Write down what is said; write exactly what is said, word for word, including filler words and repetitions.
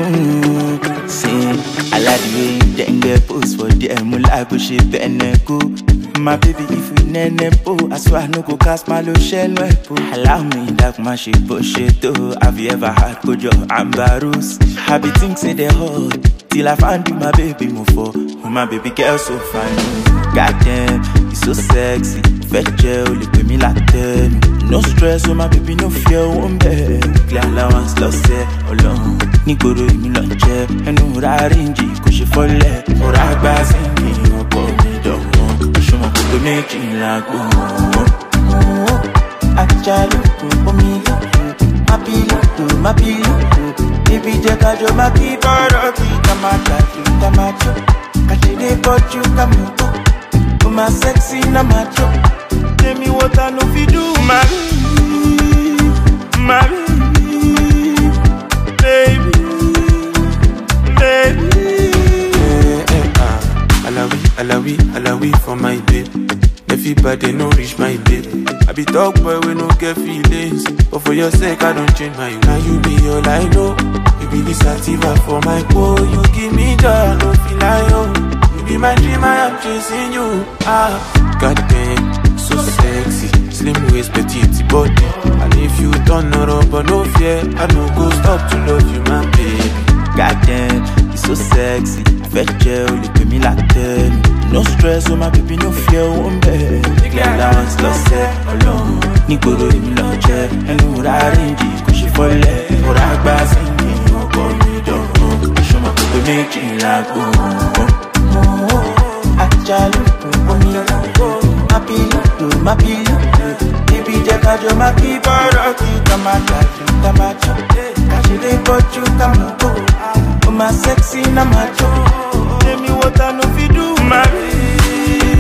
Mm, see, I like the way you then get post for the emula push it beneku. My baby, if we nene po, I swear I no go cast my low shell wepo. Allow me that my shit push it too. Have you ever had kojo ambarus? Happy things say they hot till I find you, my baby move for. My baby girl so fine. Goddamn, you so sexy. Fetch only pay me like ten. No stress, oh my baby, no fear, one bed. Clear allowance, lost it, alone. Nigoro, you me lunch, and no rarinji, cushy for leg. Or I bass in me, or call me dog. Show my to make it like oh. Actually, for me, happy, happy. Baby, take a job, my keep out of it. Come out, come out, catch it, but you come. Oh, my sexy, na macho. Tell me what I know fi do, Marie, Marie, baby, baby. Eh, eh, ah. Alawi, alawi, alawi for my babe. Everybody no reach my babe. I be dog boy we no get feelings, but for your sake I don't change my way. Now you be all I know. You be the sativa for my boy. You give me joy, I don't feel like oh. You be my dream, I am chasing you. Ah, goddamn. So sexy, slim waist, petite body. And if you don't know rubber, no fear, I no go stop to love you, my baby. Goddamn, you so sexy. Fetch only pay me like ten. No stress, oh my baby, no fear, one bed. Clear allowance, lost it, alone. Nigoro, you me lunch, and no rarinji, cushy for leg. Or I bass in me, or call me dog. Show my baby, make it like oh. Actually, for me, happy, my pillow. Baby, take a job, my keep out of it. Come out, come out, catch it, but you come go. Oh, my sexy, na macho. Tell me what I know fi do, Marie,